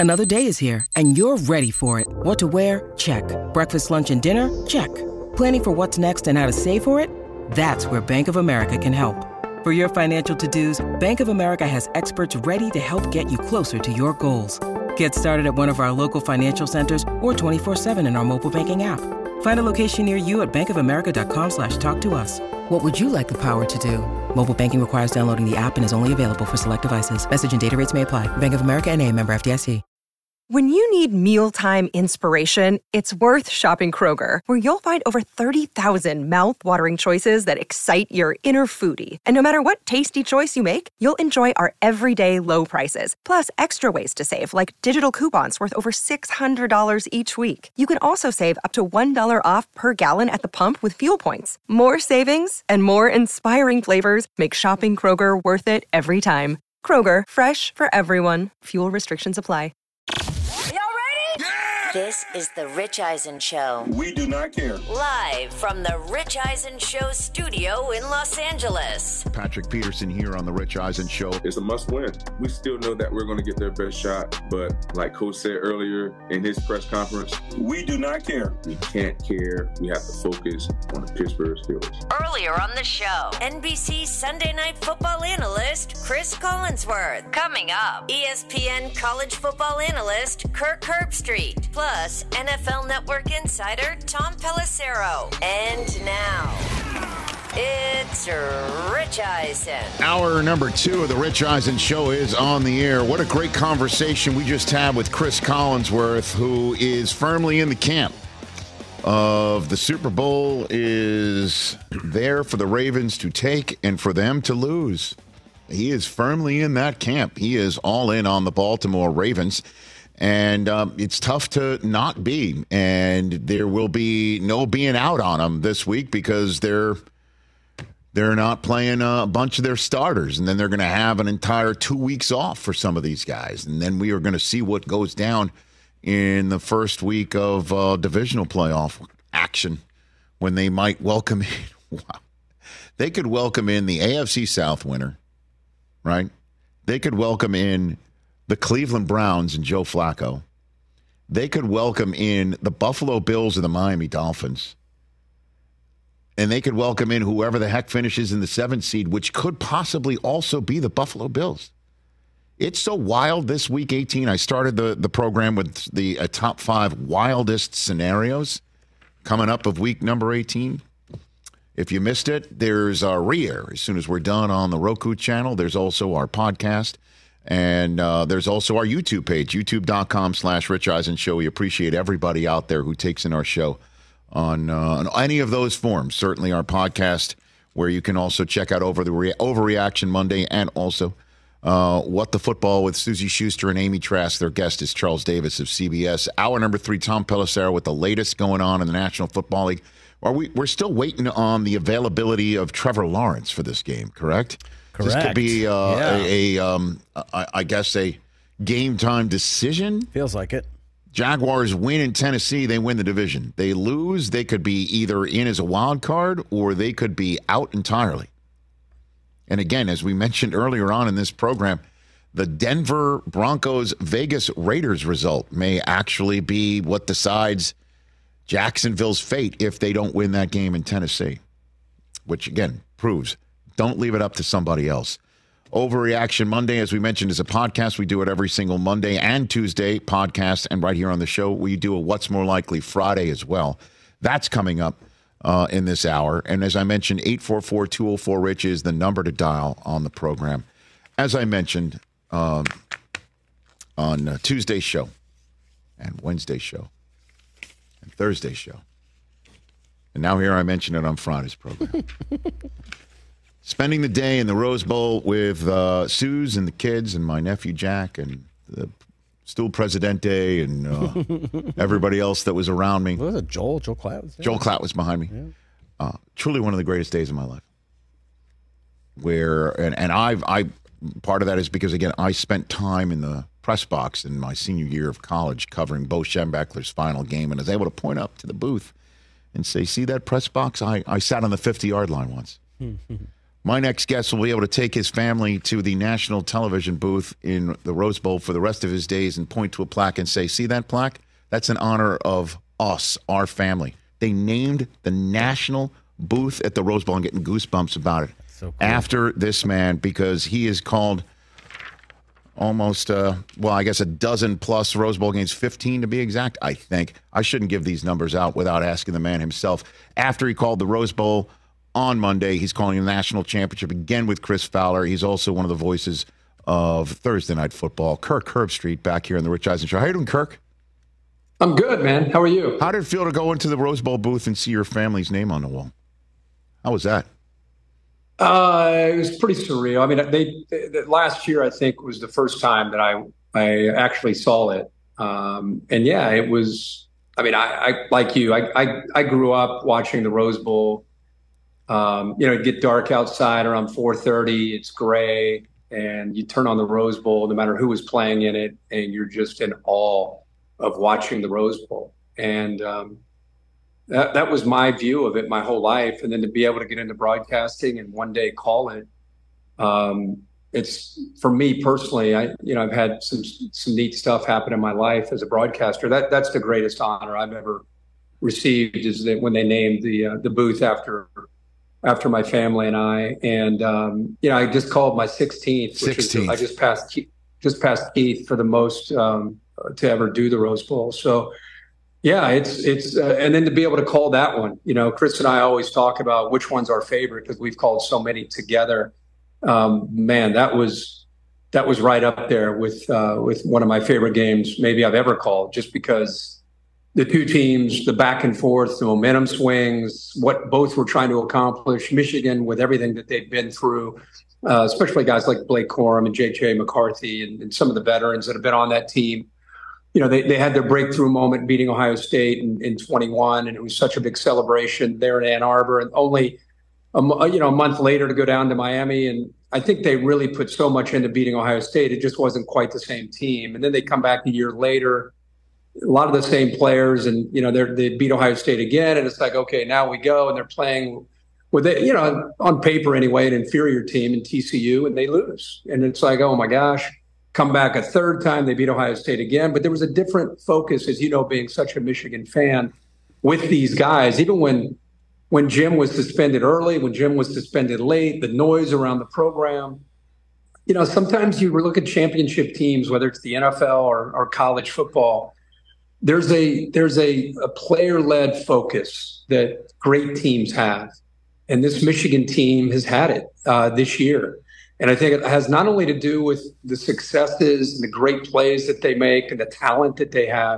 Another day is here, and you're ready for it. What to wear? Check. Breakfast, lunch, and dinner? Check. Planning for what's next and how to save for it? That's where Bank of America can help. For your financial to-dos, Bank of America has experts ready to help get you closer to your goals. Get started at one of our local financial centers or 24/7 in our mobile banking app. Find a location near you at bankofamerica.com/talktous. What would you like the power to do? Mobile banking requires downloading the app and is only available for select devices. Message and data rates may apply. Bank of America N.A., member FDIC. When you need mealtime inspiration, it's worth shopping Kroger, where you'll find over 30,000 mouth-watering choices that excite your inner foodie. And no matter what tasty choice you make, you'll enjoy our everyday low prices, plus extra ways to save, like digital coupons worth over $600 each week. You can also save up to $1 off per gallon at the pump with fuel points. More savings and more inspiring flavors make shopping Kroger worth it every time. Kroger, fresh for everyone. Fuel restrictions apply. This is The Rich Eisen Show. We do not care. Live from The Rich Eisen Show studio in Los Angeles. Patrick Peterson here on The Rich Eisen Show. It's a must win. We still know that we're going to get their best shot, but like Coach said earlier in his press conference, we do not care. We can't care. We have to focus on the Pittsburgh Steelers. Earlier on the show, NBC Sunday Night Football analyst Chris Collinsworth. Coming up, ESPN college football analyst Kirk Herbstreit. Plus, NFL Network insider Tom Pelissero. And now, it's Rich Eisen. Hour number 2 of the Rich Eisen Show is on the air. What a great conversation we just had with Chris Collinsworth, who is firmly in the camp of the Super Bowl is there for the Ravens to take and for them to lose. He is firmly in that camp. He is all in on the Baltimore Ravens. And it's tough to not be. And there will be no being out on them this week because they're not playing a bunch of their starters. And then they're going to have an entire 2 weeks off for some of these guys. And then we are going to see what goes down in the first week of divisional playoff action when they might welcome in. Wow. They could welcome in the AFC South winner, right? They could welcome in the Cleveland Browns and Joe Flacco. They could welcome in the Buffalo Bills and the Miami Dolphins. And they could welcome in whoever the heck finishes in the 7th seed, which could possibly also be the Buffalo Bills. It's so wild this week 18. I started the program with the top 5 wildest scenarios coming up of week number 18. If you missed it, there's a re-air as soon as we're done on the Roku channel. There's also our podcast. And there's also our YouTube page, youtube.com/Rich Eisen Show. We appreciate everybody out there who takes in our show on any of those forms. Certainly our podcast, where you can also check out Overreaction Monday, and also What the Football with Susie Schuster and Amy Trask. Their guest is Charles Davis of CBS. Hour number 3, Tom Pelissero with the latest going on in the National Football League. We're still waiting on the availability of Trevor Lawrence for this game, correct? Correct. This could be I guess a game time decision. Feels like it. Jaguars win in Tennessee, they win the division. They lose, they could be either in as a wild card or they could be out entirely. And again, as we mentioned earlier on in this program, the Denver Broncos Vegas Raiders result may actually be what decides Jacksonville's fate if they don't win that game in Tennessee, which again proves don't leave it up to somebody else. Overreaction Monday, as we mentioned, is a podcast. We do it every single Monday and Tuesday podcast. And right here on the show, we do a What's More Likely Friday as well. That's coming up in this hour. And as I mentioned, 844-204-RICH is the number to dial on the program. As I mentioned on Tuesday's show and Wednesday's show and Thursday's show. And now here I mention it on Friday's program. Spending the day in the Rose Bowl with Suze and the kids and my nephew Jack and the Stool Presidente and everybody else that was around me. What was it, Joel? Joel Klatt was there? Joel Klatt was behind me. Yeah. Truly one of the greatest days of my life. I part of that is because, again, I spent time in the press box in my senior year of college covering Bo Schembechler's final game, and I was able to point up to the booth and say, see that press box? I sat on the 50-yard line once. My next guest will be able to take his family to the national television booth in the Rose Bowl for the rest of his days and point to a plaque and say, see that plaque? That's in honor of us, our family. They named the national booth at the Rose Bowl. I'm getting goosebumps about it. So cool. After this man, because he is called almost, I guess a dozen plus Rose Bowl games, 15 to be exact, I think. I shouldn't give these numbers out without asking the man himself. After he called the Rose Bowl on Monday, he's calling the national championship again with Chris Fowler. He's also one of the voices of Thursday Night Football. Kirk Herbstreit back here in the Rich Eisen Show. How are you doing, Kirk? I'm good, man. How are you? How did it feel to go into the Rose Bowl booth and see your family's name on the wall? How was that? It was pretty surreal. I mean, last year I think was the first time that I actually saw it, and yeah, it was. I mean, I like you. I grew up watching the Rose Bowl. It'd get dark outside around 4:30. It's gray, and you turn on the Rose Bowl, no matter who was playing in it, and you're just in awe of watching the Rose Bowl. And that was my view of it my whole life. And then to be able to get into broadcasting and one day call it, it's, for me personally, I've had some neat stuff happen in my life as a broadcaster. That's the greatest honor I've ever received, is that when they named the booth after my family and I. And I just called my 16th, which is, I just passed Keith for the most to ever do the Rose Bowl. So yeah, it's and then to be able to call that one, Chris and I always talk about which one's our favorite because we've called so many together. Man, that was right up there with one of my favorite games maybe I've ever called, just because the two teams, the back and forth, the momentum swings, what both were trying to accomplish. Michigan, with everything that they've been through, especially guys like Blake Corum and J.J. McCarthy and some of the veterans that have been on that team. They had their breakthrough moment beating Ohio State in 21, and it was such a big celebration there in Ann Arbor. And only a month later to go down to Miami, and I think they really put so much into beating Ohio State. It just wasn't quite the same team. And then they come back a year later, a lot of the same players, and they beat Ohio State again, and it's like, okay, now we go, and they're playing with on paper anyway, an inferior team in TCU, and they lose, and it's like, oh my gosh. Come back a third time, they beat Ohio State again. But there was a different focus, as you know, being such a Michigan fan, with these guys. Even when Jim was suspended early, when Jim was suspended late, the noise around the program. Sometimes you look at championship teams, whether it's the NFL or college football, there's a player-led focus that great teams have. And this Michigan team has had it this year. And I think it has not only to do with the successes and the great plays that they make and the talent that they have.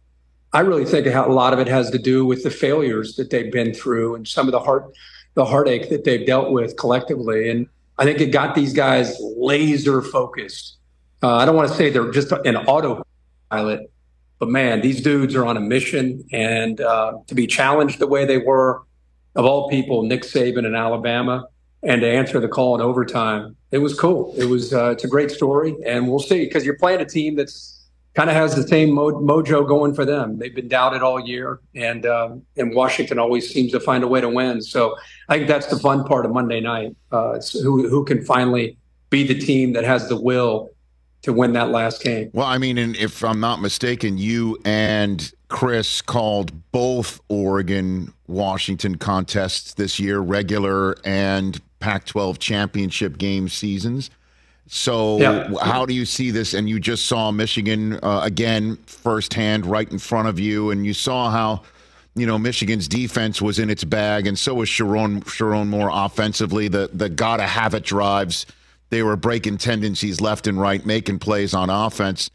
I really think a lot of it has to do with the failures that they've been through and some of the heartache that they've dealt with collectively. And I think it got these guys laser focused. I don't want to say they're just an autopilot, but man, these dudes are on a mission. And to be challenged the way they were, of all people, Nick Saban in Alabama, and to answer the call in overtime, it was cool. It was it's a great story, and we'll see, because you're playing a team that's kind of has the same mojo going for them. They've been doubted all year, and Washington always seems to find a way to win. So I think that's the fun part of Monday night. Who can finally be the team that has the will to win that last game. Well, I mean, and if I'm not mistaken, you and Chris called both Oregon-Washington contests this year, regular and Pac-12 championship game seasons. So How do you see this? And you just saw Michigan again firsthand right in front of you, and you saw how, Michigan's defense was in its bag, and so was Sharon Moore offensively. The gotta-have-it drives. They were breaking tendencies left and right, making plays on offense.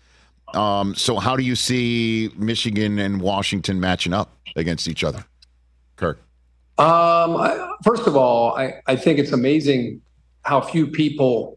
So how do you see Michigan and Washington matching up against each other, Kirk? First of all, I think it's amazing how few people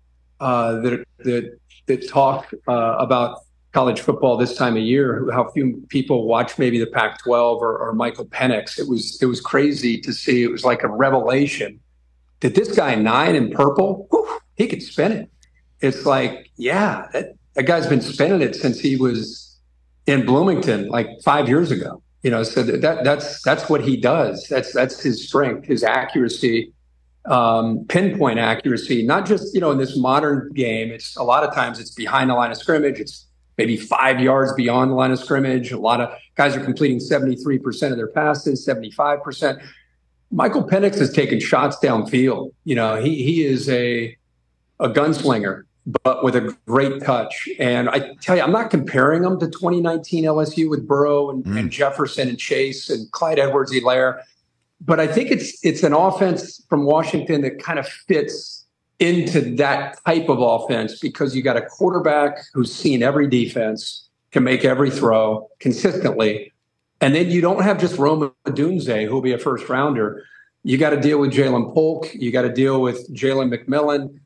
that talk about college football this time of year, how few people watch maybe the Pac-12 or Michael Penix. It was crazy to see. It was like a revelation that this guy 9 in purple, he could spin it. It's like, yeah, that guy's been spinning it since he was in Bloomington like 5 years ago. So that's what he does. That's his strength, his accuracy. pinpoint accuracy, not just, in this modern game. It's a lot of times it's behind the line of scrimmage. It's maybe 5 yards beyond the line of scrimmage. A lot of guys are completing 73% of their passes, 75%. Michael Penix has taken shots downfield. He is a gunslinger, but with a great touch. And I tell you, I'm not comparing him to 2019 LSU with Burrow and Jefferson and Chase and Clyde Edwards-Helaire. But I think it's an offense from Washington that kind of fits into that type of offense because you got a quarterback who's seen every defense, can make every throw consistently. And then you don't have just Rome Odunze, who will be a first rounder. You got to deal with Jalen Polk. You got to deal with Jalen McMillan.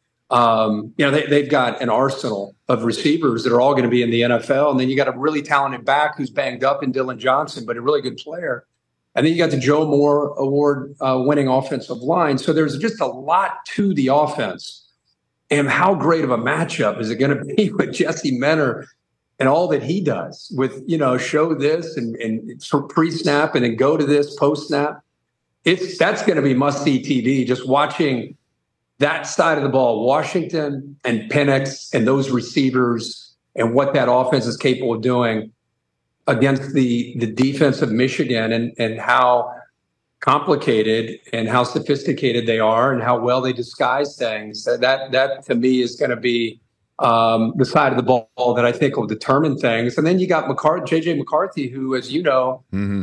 They've got an arsenal of receivers that are all going to be in the NFL. And then you got a really talented back who's banged up in Dylan Johnson, but a really good player. And then you got the Joe Moore Award winning offensive line. So there's just a lot to the offense. And how great of a matchup is it going to be with Jesse Menner and all that he does with, show this and pre-snap and then go to this post-snap? That's going to be must-see TV, just watching that side of the ball, Washington and Penix and those receivers and what that offense is capable of doing against the defense of Michigan and how complicated and how sophisticated they are and how well they disguise things. That to me is going to be the side of the ball that I think will determine things. And then you got JJ McCarthy, who, as you know,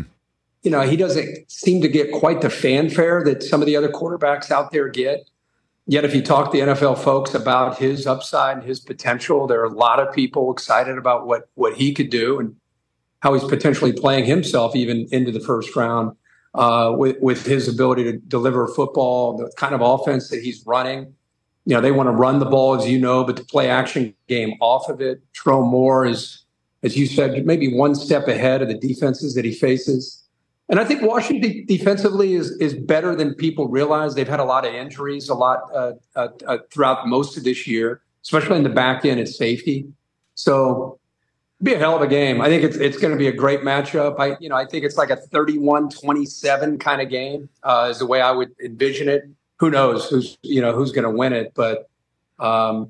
he doesn't seem to get quite the fanfare that some of the other quarterbacks out there get. Yet if you talk to NFL folks about his upside and his potential, there are a lot of people excited about what he could do and how he's potentially playing himself even into the first round with his ability to deliver football, the kind of offense that he's running. They want to run the ball, as you know, but to play action game off of it. Tro Moore is, as you said, maybe one step ahead of the defenses that he faces. And I think Washington defensively is better than people realize. They've had a lot of injuries, throughout most of this year, especially in the back end at safety. So it'll be a hell of a game. I think it's going to be a great matchup. I think it's like a 31-27 kind of game is the way I would envision it. Who knows who's going to win it, but I'm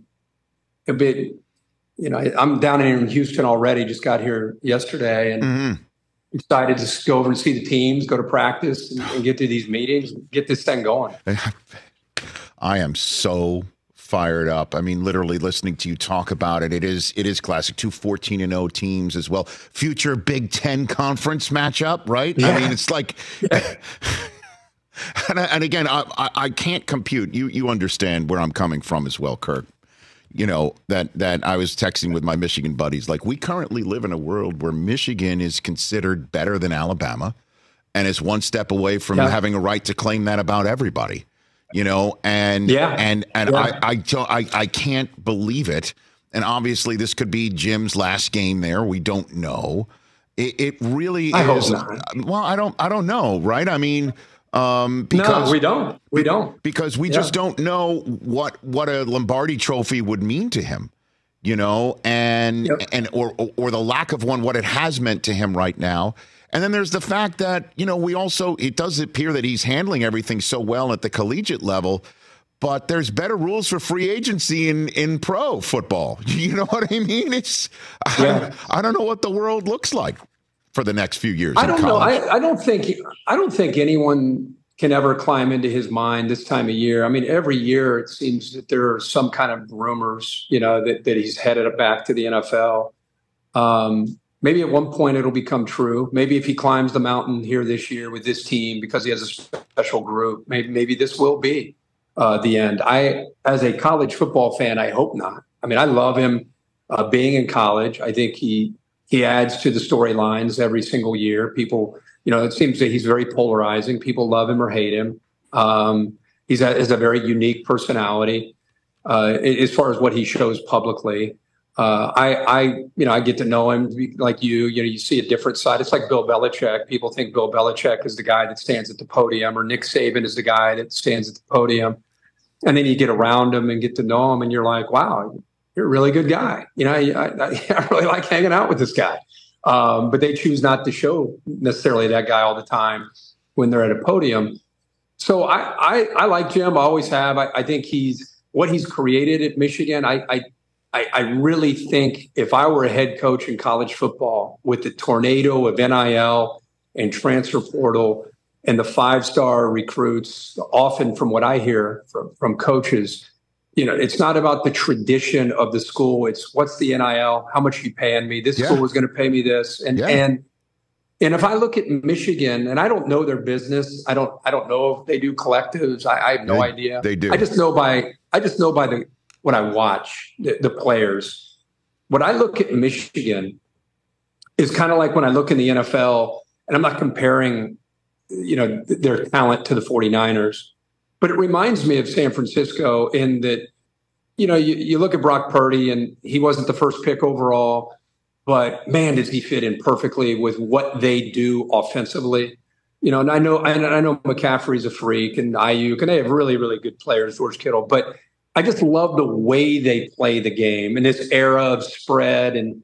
down here in Houston already. Just got here yesterday and excited to go over and see the teams, go to practice and get to these meetings, get this thing going. I am so fired up. I mean, literally listening to you talk about it. It is classic. 2 14-0 teams as well. Future Big Ten conference matchup, right? Yeah. I mean, it's like, and again, I can't compute. You understand where I'm coming from as well, Kirk. That I was texting with my Michigan buddies. Like, we currently live in a world where Michigan is considered better than Alabama and is one step away from having a right to claim that about everybody. I can't believe it. And obviously this could be Jim's last game there. We don't know. It really I is. Hope not. Well, I don't know. Right. I mean, because no, we don't because we just don't know what a Lombardi trophy would mean to him, and or the lack of one, what it has meant to him right now. And then there's the fact that, it does appear that he's handling everything so well at the collegiate level, but there's better rules for free agency in pro football. You know what I mean? I don't know what the world looks like for the next few years. I don't know. I don't think anyone can ever climb into his mind this time of year. I mean, every year it seems that there are some kind of rumors, that he's headed back to the NFL. Maybe at one point it'll become true. Maybe if he climbs the mountain here this year with this team because he has a special group, maybe this will be the end. As a college football fan, I hope not. I mean, I love him being in college. I think he adds to the storylines every single year. People, it seems that he's very polarizing. People love him or hate him. He has a very unique personality as far as what he shows publicly. I get to know him like you see a different side. It's like Bill Belichick. People think Bill Belichick is the guy that stands at the podium, or Nick Saban is the guy that stands at the podium. And then you get around him and get to know him and you're like, wow, you're a really good guy. I really like hanging out with this guy. But they choose not to show necessarily that guy all the time when they're at a podium. So I like Jim. I always have. I think what he's created at Michigan. I really think if I were a head coach in college football with the tornado of NIL and transfer portal and the 5-star recruits, often from what I hear from coaches, it's not about the tradition of the school. It's what's the NIL? How much are you paying me? This school is going to pay me this. And if I look at Michigan, and I don't know their business, I don't know if they do collectives. I have no idea. They do. I just know by what I watch, the players. What I look at Michigan is kind of like when I look in the NFL, and I'm not comparing, their talent to the 49ers, but it reminds me of San Francisco in that, you look at Brock Purdy, and he wasn't the first pick overall, but man, does he fit in perfectly with what they do offensively. And I know McCaffrey's a freak, and Ayuk, and they have really, really good players, George Kittle, but I just love the way they play the game in this era of spread and,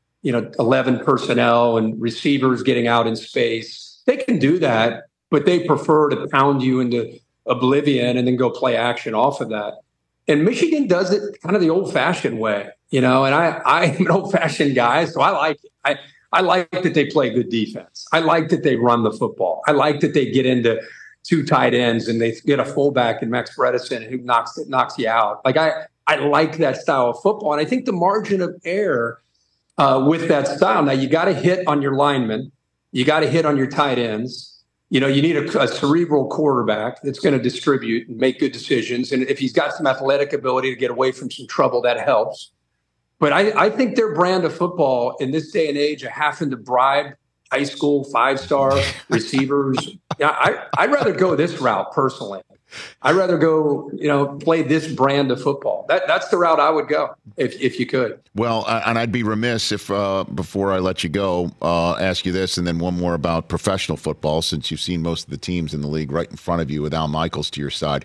11 personnel and receivers getting out in space. They can do that, but they prefer to pound you into oblivion and then go play action off of that. And Michigan does it kind of the old-fashioned way, and I'm an old-fashioned guy, so I like it. I like that they play good defense. I like that they run the football. I like that they get into 2 tight ends and they get a fullback in Max Bredesen who knocks you out. Like I like that style of football. And I think the margin of error with that style, now you got to hit on your linemen. You got to hit on your tight ends. You need a cerebral quarterback that's going to distribute and make good decisions. And if he's got some athletic ability to get away from some trouble, that helps. But I think their brand of football in this day and age of having to bribe high school 5-star receivers. I'd rather go this route personally. I'd rather go, play this brand of football. That's the route I would go if you could. Well, and I'd be remiss if before I let you go, ask you this, and then one more about professional football, since you've seen most of the teams in the league right in front of you with Al Michaels to your side.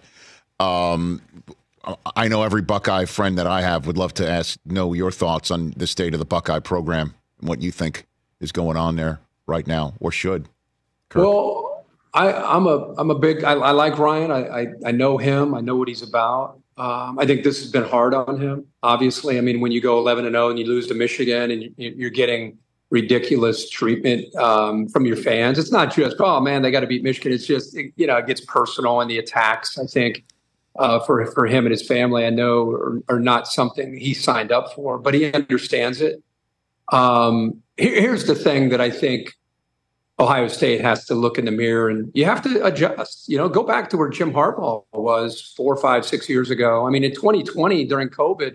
I know every Buckeye friend that I have would love to know your thoughts on the state of the Buckeye program and what you think is going on there right now, or should. Kirk. Well, I like Ryan. I know him. I know what he's about. I think this has been hard on him. Obviously, I mean, when you go 11-0 and you lose to Michigan and you're getting ridiculous treatment from your fans, it's not just, oh man, they got to beat Michigan. It's just, it gets personal, and the attacks, I think, for him and his family, I know are not something he signed up for, but he understands it. Here's the thing that I think Ohio State has to look in the mirror, and you have to adjust. Go back to where Jim Harbaugh was 4, 5, 6 years ago. I mean, in 2020 during COVID,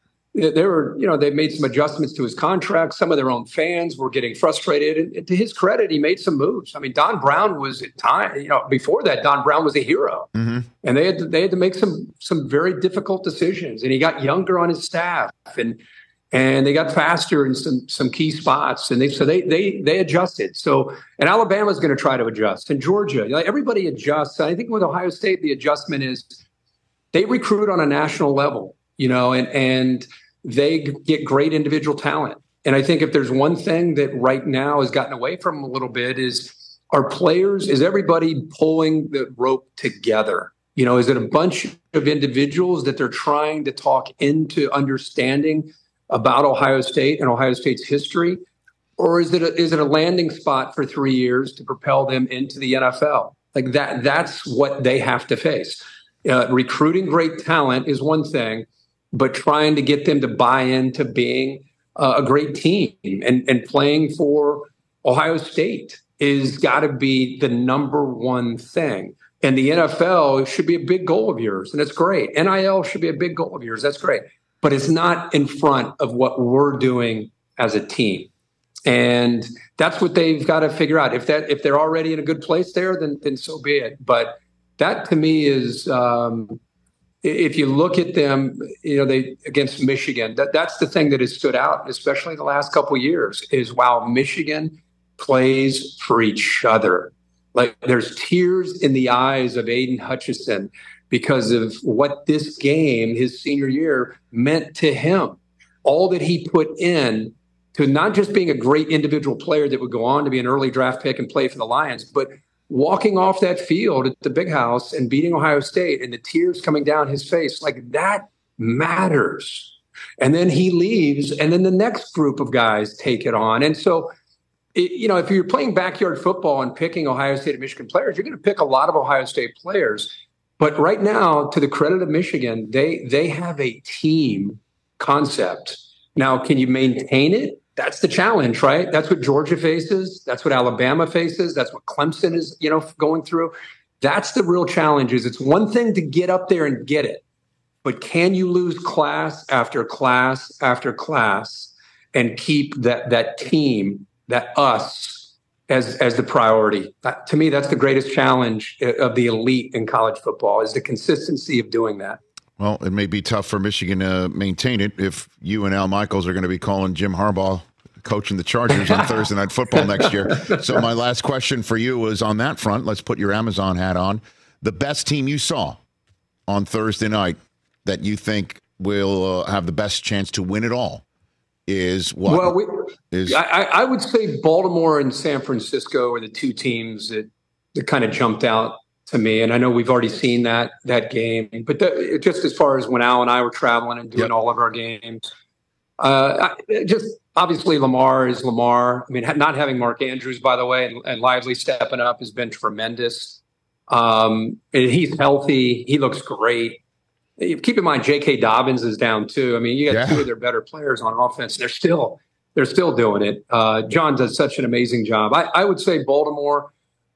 they made some adjustments to his contract. Some of their own fans were getting frustrated, and to his credit, he made some moves. I mean, Don Brown was at time. Before that, Don Brown was a hero, and they had to make some very difficult decisions. And he got younger on his staff, and they got faster in some key spots, and they adjusted. So, and Alabama's going to try to adjust, and Georgia, everybody adjusts. I think with Ohio State, the adjustment is they recruit on a national level, and they get great individual talent. And I think if there's one thing that right now has gotten away from them a little bit is everybody pulling the rope together? Is it a bunch of individuals that they're trying to talk into understanding about Ohio State and Ohio State's history, or is it a landing spot for 3 years to propel them into the NFL? Like that's what they have to face. Recruiting great talent is one thing, but trying to get them to buy into being a great team and playing for Ohio State is got to be the number one thing. And the NFL should be a big goal of yours, and it's great. NIL should be a big goal of yours. That's great. But it's not in front of what we're doing as a team. And that's what they've got to figure out. If they're already in a good place there, then so be it. But that to me is, if you look at them, they against Michigan, that's the thing that has stood out, especially the last couple of years, is wow, Michigan plays for each other. Like there's tears in the eyes of Aiden Hutchinson because of what this game, his senior year, meant to him. All that he put in to not just being a great individual player that would go on to be an early draft pick and play for the Lions, but walking off that field at the Big House and beating Ohio State and the tears coming down his face, like that matters. And then he leaves, and then the next group of guys take it on. And so, if you're playing backyard football and picking Ohio State and Michigan players, you're going to pick a lot of Ohio State players. But right now, to the credit of Michigan, they have a team concept. Now, can you maintain it? That's the challenge, right? That's what Georgia faces. That's what Alabama faces. That's what Clemson is, going through. That's the real challenge. Is it's one thing to get up there and get it, but can you lose class after class after class and keep that team, that us, as the priority? To me, that's the greatest challenge of the elite in college football, is the consistency of doing that. Well, it may be tough for Michigan to maintain it if you and Al Michaels are going to be calling Jim Harbaugh coaching the Chargers on Thursday Night Football next year. So my last question for you is on that front. Let's put your Amazon hat on. The best team you saw on Thursday night that you think will have the best chance to win it all is what? Well, I would say Baltimore and San Francisco are the two teams that kind of jumped out to me. And I know we've already seen that game, but just as far as when Al and I were traveling and doing all of our games, just obviously Lamar is Lamar. I mean, not having Mark Andrews, by the way, and Lively stepping up has been tremendous. And he's healthy. He looks great. Keep in mind, J.K. Dobbins is down too. I mean, you got two of their better players on offense. They're still doing it. John does such an amazing job. I would say Baltimore,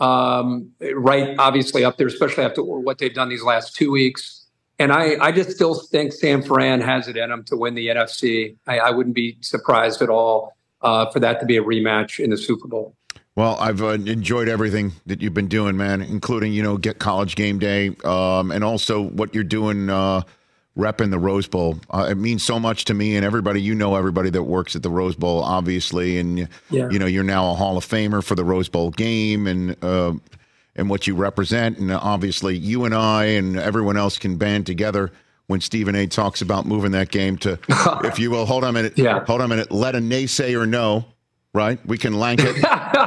right, obviously up there, especially after what they've done these last 2 weeks. And I just still think San Fran has it in them to win the NFC. I wouldn't be surprised at all for that to be a rematch in the Super Bowl. Well, I've enjoyed everything that you've been doing, man, including, get College Game Day and also what you're doing repping the Rose Bowl. It means so much to me and everybody. Everybody that works at the Rose Bowl, obviously. And, you're now a Hall of Famer for the Rose Bowl game and what you represent. And obviously you and I and everyone else can band together when Stephen A. talks about moving that game to, if you will, hold on a minute, let a naysayer know. Right, we can lank it.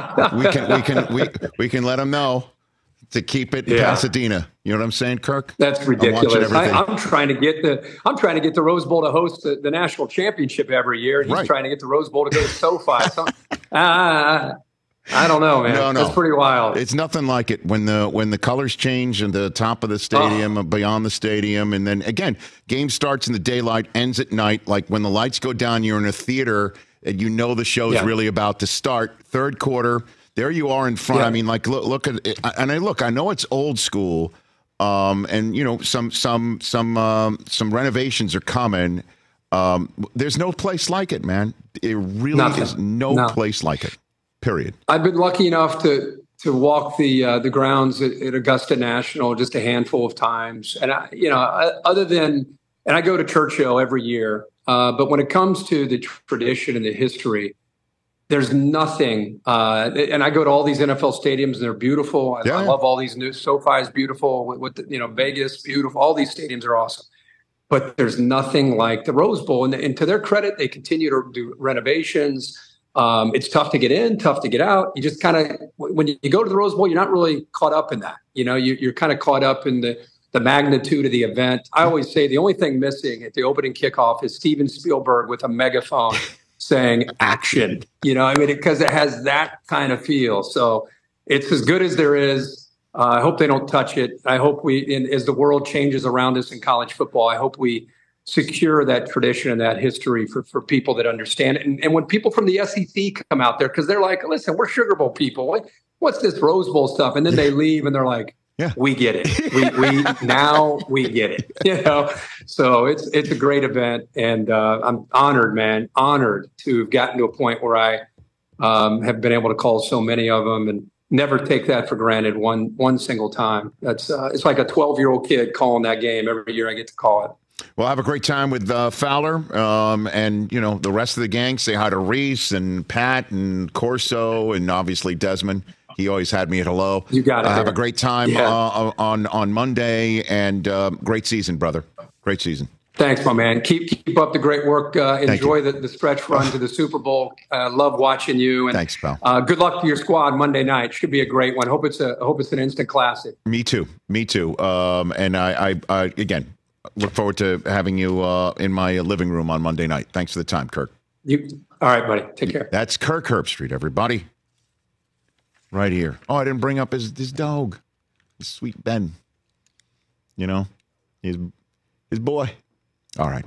we can let them know to keep it in Pasadena. You know what I'm saying, Kirk? That's ridiculous. I'm trying to get the Rose Bowl to host the national championship every year, and he's trying to get the Rose Bowl to go to SoFi. So, I don't know, man. No. That's pretty wild. It's nothing like it when the colors change and the top of the stadium, beyond the stadium, and then again, game starts in the daylight, ends at night. Like when the lights go down, you're in a theater. And the show's really about to start. Third quarter, there you are in front. I mean, like look at it. And I know it's old school, and some renovations are coming. There's no place like it, man. It really is no place like it. Period. I've been lucky enough to walk the grounds at Augusta National just a handful of times, and other than I go to Churchill every year. But when it comes to the tradition and the history, there's nothing. And I go to all these NFL stadiums, and they're beautiful. I love all these new. SoFi is beautiful. Vegas, beautiful. All these stadiums are awesome. But there's nothing like the Rose Bowl. And to their credit, they continue to do renovations. It's tough to get in, tough to get out. You just kind of, when you go to the Rose Bowl, you're not really caught up in that. You're kind of caught up in the magnitude of the event. I always say the only thing missing at the opening kickoff is Steven Spielberg with a megaphone saying action, because it has that kind of feel. So it's as good as there is. I hope they don't touch it. I hope as the world changes around us in college football, I hope we secure that tradition and that history for people that understand it. And when people from the SEC come out there, because they're like, listen, we're Sugar Bowl people. What's this Rose Bowl stuff? And then they leave and they're like, we get it. We get it. So it's a great event, and I'm honored, man, to have gotten to a point where I have been able to call so many of them, and never take that for granted one single time. That's it's like a 12-year-old kid calling that game every year I get to call it. Well, have a great time with Fowler and the rest of the gang. Say hi to Reese and Pat and Corso and obviously Desmond. He always had me at hello. You got it. Have a great time on Monday, and great season, brother. Great season. Thanks, my man. Keep up the great work. Enjoy the stretch run to the Super Bowl. Love watching you. And, thanks, pal. Good luck to your squad Monday night. Should be a great one. Hope it's an instant classic. Me too. And I again look forward to having you in my living room on Monday night. Thanks for the time, Kirk. All right, buddy. Take care. That's Kirk Herbstreit, everybody. Right here. Oh, I didn't bring up his dog, his sweet Ben. You know, his boy. All right.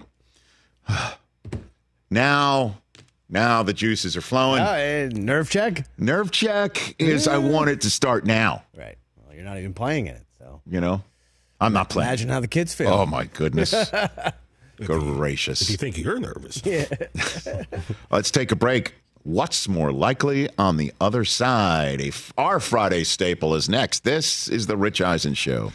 Now the juices are flowing. Nerve check? Nerve check is I want it to start now. Right. Well, you're not even playing in it, so. You know, I'm not playing. Imagine how the kids feel. Oh, my goodness. Gracious. If you think you're nervous. Yeah. Let's take a break. What's more likely on the other side? Our Friday staple is next. This is the Rich Eisen Show.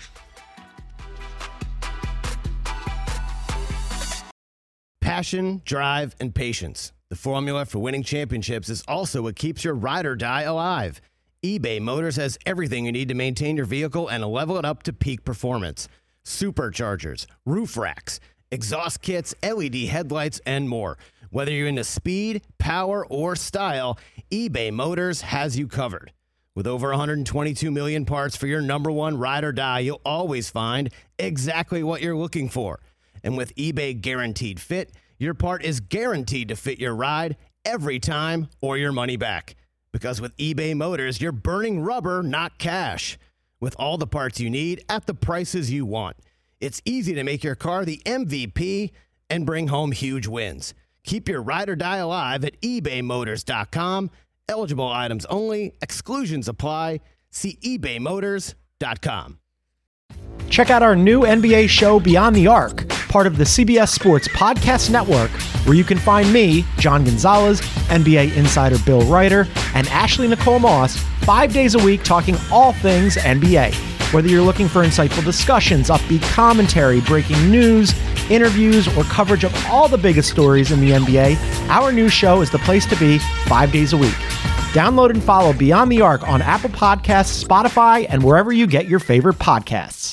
Passion, drive, and patience. The formula for winning championships is also what keeps your ride or die alive. eBay Motors has everything you need to maintain your vehicle and level it up to peak performance. Superchargers, roof racks, exhaust kits, LED headlights, and more. Whether you're into speed, power, or style, eBay Motors has you covered. With over 122 million parts for your number one ride or die, you'll always find exactly what you're looking for. And with eBay Guaranteed Fit, your part is guaranteed to fit your ride every time or your money back. Because with eBay Motors, you're burning rubber, not cash. With all the parts you need at the prices you want. It's easy to make your car the MVP and bring home huge wins. Keep your ride or die alive at ebaymotors.com. Eligible items only. Exclusions apply. See ebaymotors.com. Check out our new NBA show, Beyond the Arc, part of the CBS Sports Podcast Network, where you can find me, John Gonzalez, NBA insider Bill Ryder, and Ashley Nicole Moss 5 days a week talking all things NBA. Whether you're looking for insightful discussions, upbeat commentary, breaking news, interviews, or coverage of all the biggest stories in the NBA, our new show is the place to be 5 days a week. Download and follow Beyond the Arc on Apple Podcasts, Spotify, and wherever you get your favorite podcasts.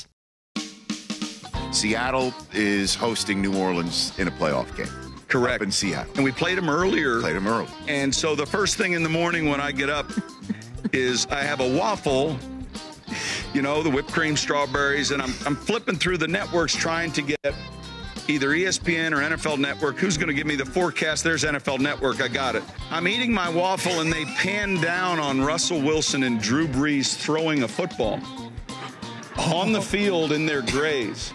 Seattle is hosting New Orleans in a playoff game. Correct. Up in Seattle. And we played them earlier. early. And so the first thing in the morning when I get up is I have a waffle, you know, the whipped cream, strawberries, and I'm flipping through the networks trying to get either ESPN or NFL Network. Who's going to give me the forecast? There's NFL Network. I got it. I'm eating my waffle, and they pan down on Russell Wilson and Drew Brees throwing a football on the field in their grays.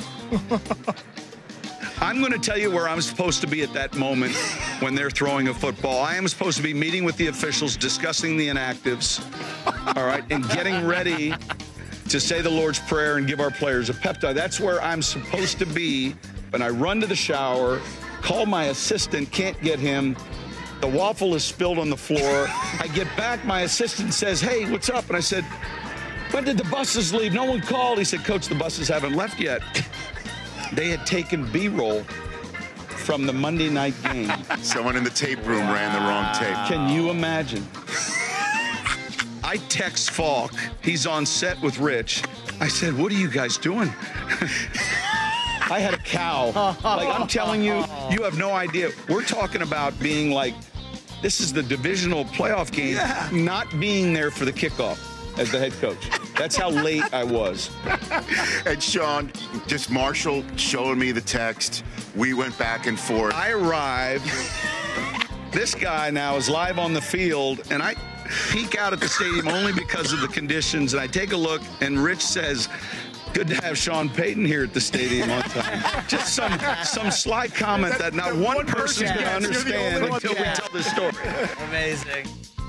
I'm going to tell you where I'm supposed to be at that moment when they're throwing a football. I am supposed to be meeting with the officials, discussing the inactives, all right, and getting ready to say the Lord's Prayer and give our players a pep talk. That's where I'm supposed to be. And I run to the shower, call my assistant, can't get him. The waffle is spilled on the floor. I get back, my assistant says, "Hey, what's up?" And I said, "When did the buses leave? No one called." He said, "Coach, the buses haven't left yet." They had taken B-roll from the Monday night game. Someone in the tape room ran the wrong tape. Can you imagine? I text Falk. He's on set with Rich. I said, "What are you guys doing?" I had a cow. Like, I'm telling you, you have no idea. We're talking about being like, this is the divisional playoff game, not being there for the kickoff as the head coach. That's how late I was. And Sean, just Marshall showing me the text. We went back and forth. I arrived. This guy now is live on the field, and I peek out at the stadium only because of the conditions, and I take a look, and Rich says, "Good to have Sean Payton here at the stadium on time." Just some sly comment that not one person's going to understand until we tell this story. Amazing.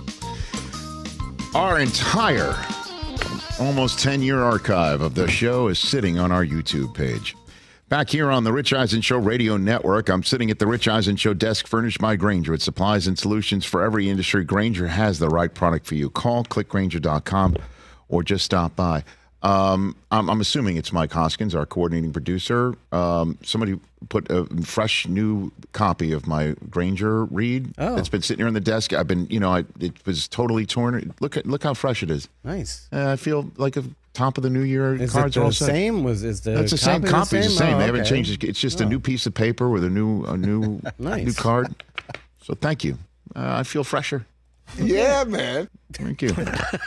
Our entire almost 10-year archive of the show is sitting on our YouTube page. Back here on the Rich Eisen Show Radio Network, I'm sitting at the Rich Eisen Show desk furnished by Grainger with supplies and solutions for every industry. Grainger has the right product for you. Call clickgrainger.com or just stop by. I'm assuming it's Mike Hoskins, our coordinating producer. Somebody put a fresh new copy of my Grainger read. Oh. It's been sitting here on the desk. I've been, it was totally torn. Look how fresh it is. Nice. I feel like top of the New Year Is cards it are all the set. same? Is the That's the same copy copy. It's the same. Oh, They haven't okay. changed it. It's just a new piece of paper with a new Nice. new card. So thank you. I feel fresher. Yeah, man. Thank you.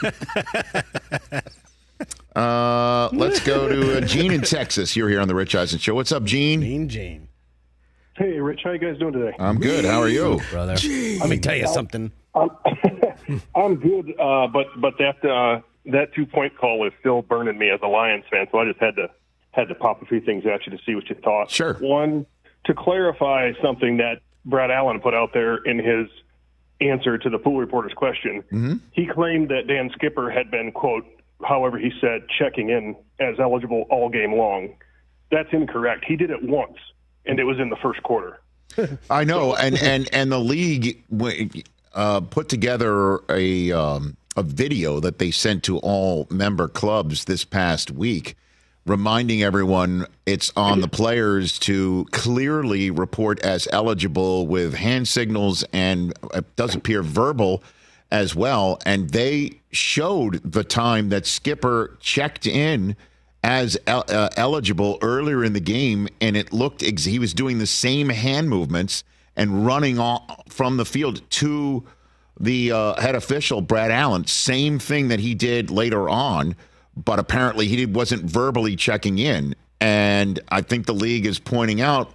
Let's go to Gene in Texas. You're here on the Rich Eisen Show. What's up, Gene? Mean Jane. Hey, Rich, how you guys doing today? I'm good. How are you, brother? Let me tell you something. I'm good, but that 2-point call is still burning me as a Lions fan. So I just had to pop a few things at you to see what you thought. Sure. One, to clarify something that Brad Allen put out there in his answer to the pool reporter's question. He claimed that Dan Skipper had been, quote, however he said, checking in as eligible all game long. That's incorrect. He did it once, and it was in the first quarter. I know, and the league put together a video that they sent to all member clubs this past week, reminding everyone it's on the players to clearly report as eligible with hand signals, and it does appear verbal as well. And they showed the time that Skipper checked in as eligible earlier in the game, and it looked he was doing the same hand movements and running off from the field to the head official, Brad Allen. Same thing that he did later on, but apparently he wasn't verbally checking in. And I think the league is pointing out,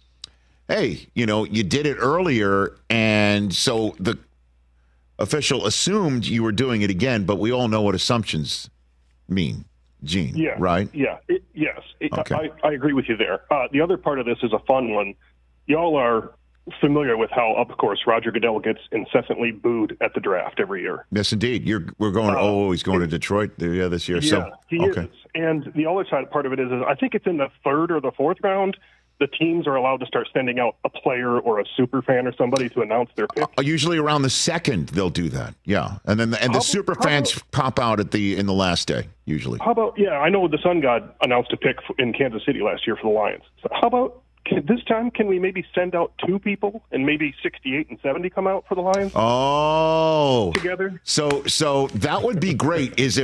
hey, you did it earlier, and so the official assumed you were doing it again, but we all know what assumptions mean, Gene, Yeah. right? Yeah. Yes. Okay. I agree with you there. The other part of this is a fun one. Y'all are familiar with how, of course, Roger Goodell gets incessantly booed at the draft every year. Yes, indeed. We're going. He's going to Detroit this year. Yeah, So he okay. is. And the other side part of it is I think it's in the third or the fourth round. The teams are allowed to start sending out a player or a super fan or somebody to announce their pick. Usually around the second, they'll do that. Yeah, and then the super fans pop out in the last day. Usually. How about I know the Sun God announced a pick in Kansas City last year for the Lions. So how about this time? Can we maybe send out 2 people and maybe 68 and 70 come out for the Lions? Oh, together. So that would be great. Is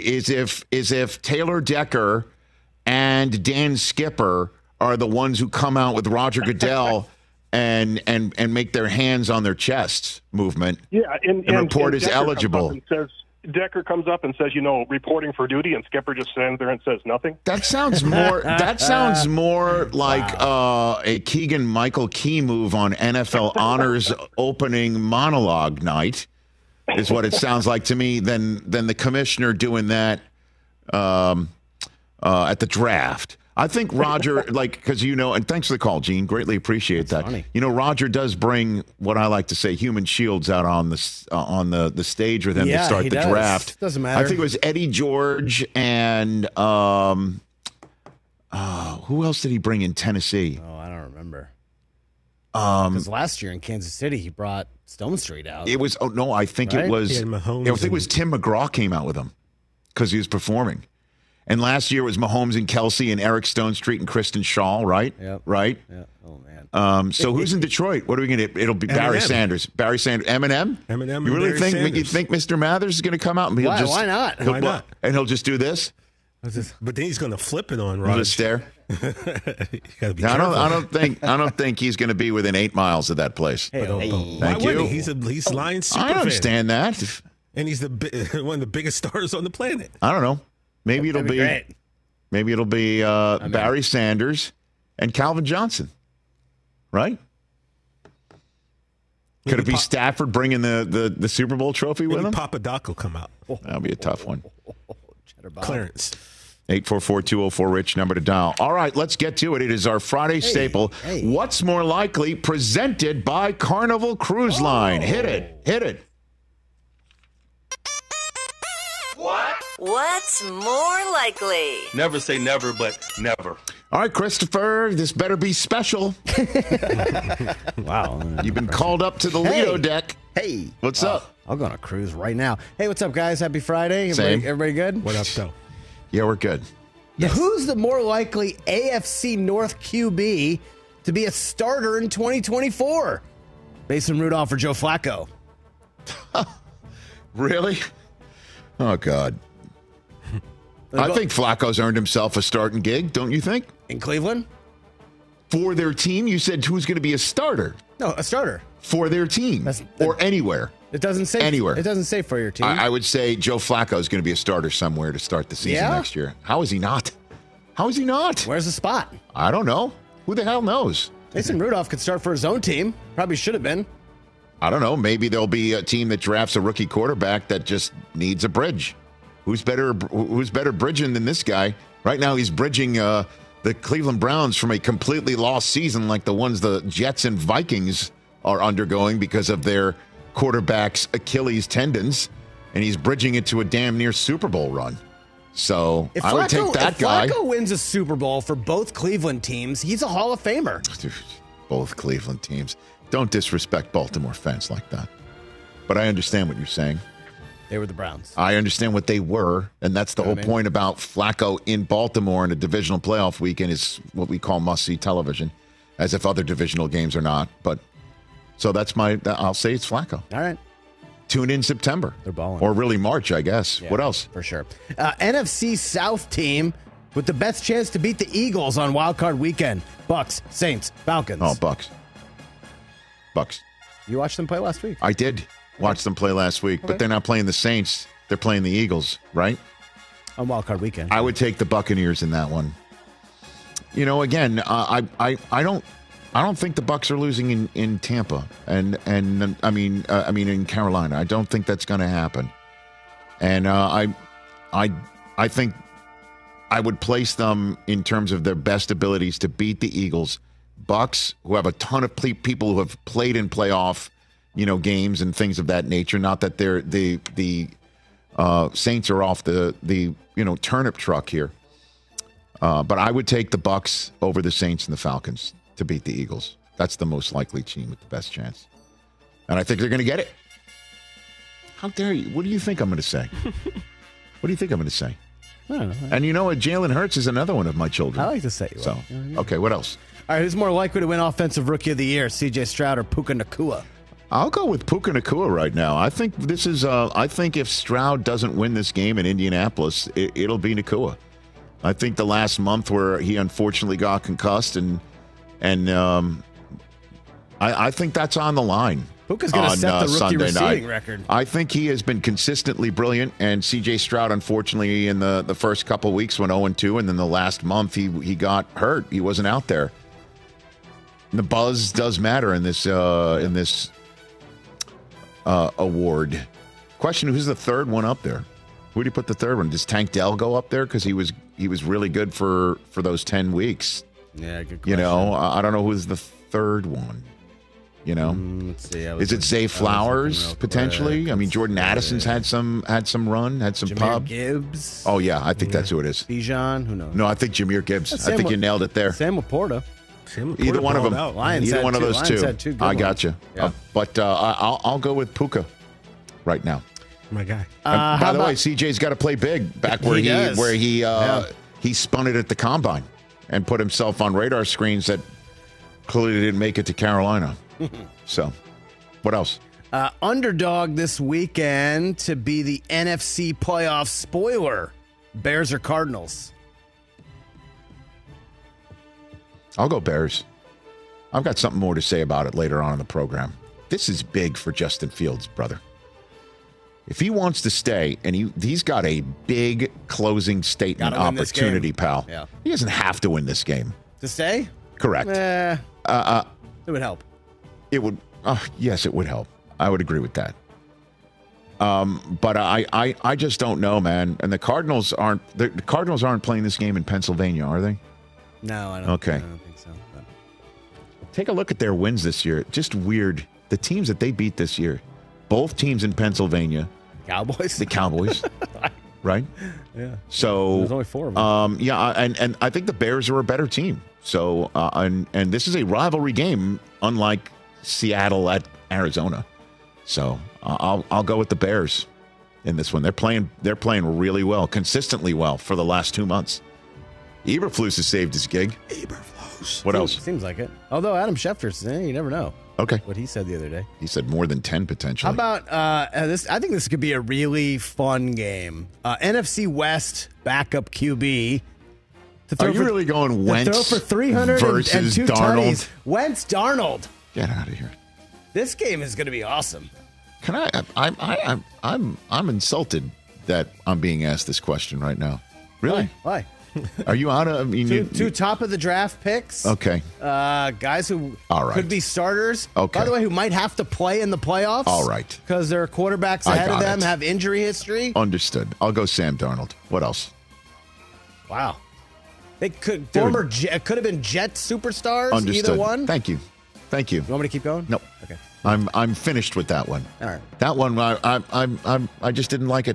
if Taylor Decker and Dan Skipper are the ones who come out with Roger Goodell and make their hands on their chests movement. Yeah, and report is Decker eligible. Decker comes up and says, reporting for duty, and Skipper just stands there and says nothing. That sounds more. That sounds more like a Keegan-Michael Key move on NFL Honors opening monologue night, is what it sounds like to me. Than the commissioner doing that at the draft. I think Roger, because and thanks for the call, Gene. Greatly appreciate that. Funny. Roger does bring what I like to say human shields out on the stage with him to start the draft. Doesn't matter. I think it was Eddie George and who else did he bring in Tennessee? Oh, I don't remember. Because last year in Kansas City, he brought Stone Street out. It was I think Right? it was. He had Mahomes I think it was Tim McGraw came out with him because he was performing. And last year it was Mahomes and Kelsey and Eric Stone Street and Kristen Shaw, right? Yep. Right? Yeah. Oh, man. So who's in Detroit? What are we going to? It'll be Barry Eminem. Sanders. Barry Sanders. Eminem. Eminem. You really and think? Barry You think Mr. Mathers is going to come out and he'll just? Why not? He'll, Why not? And he'll just do this. But then he's going to flip it on He'll Roger. just stare. You gotta be I careful. don't think he's going to be within 8 miles of that place. Why Thank wouldn't you. he? He's Lions super I understand that. fan. And he's one of the biggest stars on the planet. I don't know. Maybe it'll That'd be great. Maybe it'll be Barry Sanders and Calvin Johnson, right? Could it be Stafford bringing the Super Bowl trophy with Maybe him? Papa Doc will come out. That'll be a tough one. Clarence. 844-204-RICH, number to dial. All right, let's get to it. It is our Friday staple. Hey. What's more likely? Presented by Carnival Cruise Line. Hit it. What's more likely? Never say never, but never. All right, Christopher, this better be special. Wow. You've been called up to the Lido deck. Hey. What's up? I'll go on a cruise right now. Hey, what's up, guys? Happy Friday. Same. Everybody good? What up, though? Yeah, we're good. Who's the more likely AFC North QB to be a starter in 2024? Mason Rudolph or Joe Flacco? Really? Oh, God. I think Flacco's earned himself a starting gig, don't you think? In Cleveland? For their team? You said who's going to be a starter? No, a starter. For their team. Or anywhere. It doesn't say anywhere. It doesn't say for your team. I would say Joe Flacco is going to be a starter somewhere to start the season next year. How is he not? How is he not? Where's the spot? I don't know. Who the hell knows? Mason Rudolph could start for his own team. Probably should have been. I don't know. Maybe there'll be a team that drafts a rookie quarterback that just needs a bridge. Who's better bridging than this guy? Right now he's bridging the Cleveland Browns from a completely lost season like the ones the Jets and Vikings are undergoing because of their quarterback's Achilles tendons, and he's bridging it to a damn near Super Bowl run. So I would take that guy. If Flacco wins a Super Bowl for both Cleveland teams, he's a Hall of Famer. Dude, both Cleveland teams. Don't disrespect Baltimore fans like that. But I understand what you're saying. They were the Browns. I understand what they were, and that's the whole point about Flacco in Baltimore in a divisional playoff weekend is what we call must-see television, as if other divisional games are not. But so I'll say it's Flacco. All right. Tune in September. They're balling. Or really March, I guess. Yeah, what else? For sure. NFC South team with the best chance to beat the Eagles on Wild Card Weekend. Bucks, Saints, Falcons. Oh, Bucks. You watched them play last week. I did watch them play last week, but they're not playing the Saints. They're playing the Eagles, right? On Wild Card Weekend. I would take the Buccaneers in that one. You know, again, I don't think the Bucs are losing in Tampa, and I mean in Carolina. I don't think that's going to happen. And I think I would place them in terms of their best abilities to beat the Eagles. Bucs, who have a ton of people who have played in playoff, games and things of that nature. Not that they're the Saints are off the turnip truck here. But I would take the Bucs over the Saints and the Falcons to beat the Eagles. That's the most likely team with the best chance. And I think they're going to get it. How dare you? What do you think I'm going to say? What do you think I'm going to say? I don't know. And you know what? Jalen Hurts is another one of my children. I like to say it. So, okay, what else? All right, who's more likely to win Offensive Rookie of the Year, C.J. Stroud or Puka Nacua? I'll go with Puka Nacua right now. I think this is. I think if Stroud doesn't win this game in Indianapolis, it'll be Nacua. I think the last month where he unfortunately got concussed, and I think that's on the line. Puka's going to set the rookie Sunday receiving night. record. I think he has been consistently brilliant, and C.J. Stroud, unfortunately, in the first couple weeks went 0-2, and then the last month he got hurt. He wasn't out there. And the buzz does matter in this award. Question: who's the third one up there? Who do you put the third one? Does Tank Dell go up there because he was really good for those 10 weeks? Yeah, good question. I don't know who's the third one. Let's see. Is it Zay Flowers potentially? I mean, Jordan Addison's had some run, had some Jameer pub. Gibbs. Oh yeah, I think that's who it is. Bijan, who knows? No, I think Jameer Gibbs. I think you nailed it there. Sam Laporta. Either one of them. Either one of those two. Had two good I got you. Yeah. But I'll go with Puka right now. My guy. By the way, CJ's got to play big back where he spun it at the combine and put himself on radar screens that clearly didn't make it to Carolina. So, what else? Underdog this weekend to be the NFC playoff spoiler. Bears or Cardinals? I'll go Bears. I've got something more to say about it later on in the program. This is big for Justin Fields, brother. If he wants to stay, and he's got a big closing statement opportunity, pal. Yeah. He doesn't have to win this game. To stay? Correct. It would help. It would. Yes, it would help. I would agree with that. But I just don't know, man. And the Cardinals aren't playing this game in Pennsylvania, are they? No, I don't. Okay. I don't think so. But. Take a look at their wins this year. Just weird. The teams that they beat this year, both teams in Pennsylvania. Cowboys. The Cowboys. Right? Yeah. So there's only 4 of them. Yeah, and I think the Bears are a better team. So and this is a rivalry game, unlike Seattle at Arizona. So I'll go with the Bears in this one. They're playing really well, consistently well for the last 2 months. Eberflus has saved his gig. Eberflus. What else? Seems like it. Although Adam Schefter's, you never know. Okay. What he said the other day. He said more than 10 potentially. How about this? I think this could be a really fun game. NFC West, backup QB. Are you really going Wentz to throw for 300 versus and 2 Darnold? tutties? Wentz, Darnold. Get out of here. This game is going to be awesome. Can I'm insulted that I'm being asked this question right now. Really? Why? Are you out of? I mean, two top of the draft picks. Okay. Guys who All right. could be starters. Okay. By the way, who might have to play in the playoffs. All right. Because their quarterbacks I ahead of got them it. have injury history. Understood. I'll go Sam Darnold. What else? Wow. They could Dude. could have been Jet superstars. Understood. Either one. Thank you. Thank you. You want me to keep going? Nope. Okay. I'm finished with that one. All right. That one, I just didn't like it.